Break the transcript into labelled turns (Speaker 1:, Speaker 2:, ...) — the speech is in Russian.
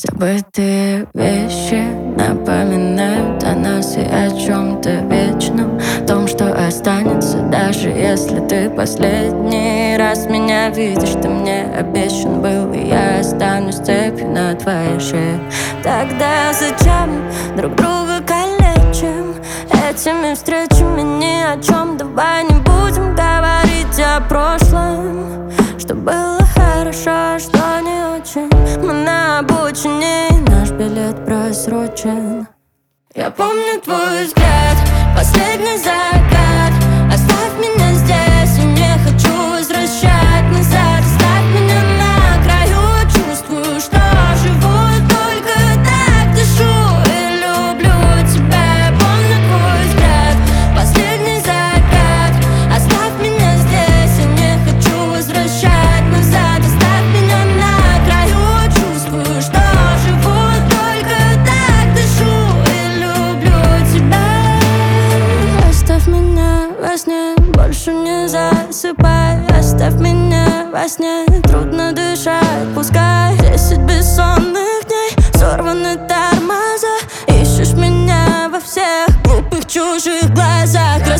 Speaker 1: Забытые вещи напоминают о нас и о чем-то вечном, том, что останется, даже если ты последний раз меня видишь. Ты мне обещан был, и я останусь цепью на твоей шее. Тогда зачем друг друга калечим этими встречами ни о чем? Давай не будем говорить о прошлом, что было хорошо, что не очень. Мы на обочине, и наш билет просрочен. Я помню твой взгляд, последний закат. Оставь меня здесь, я не хочу возвращать назад. Оставь меня на краю, чувствую, что живу только так, дышу и люблю тебя. Я помню твой взгляд, последний закат. Оставь меня здесь, я не хочу возвращать назад. Оставь меня на краю, чувствую, что живу только так, дышу и люблю тебя. Оставь меня во сне, больше не засыпай. Оставь меня во сне, трудно дышать. Пускай 10 бессонных дней, сорваны тормоза. Ищешь меня во всех глупых чужих глазах.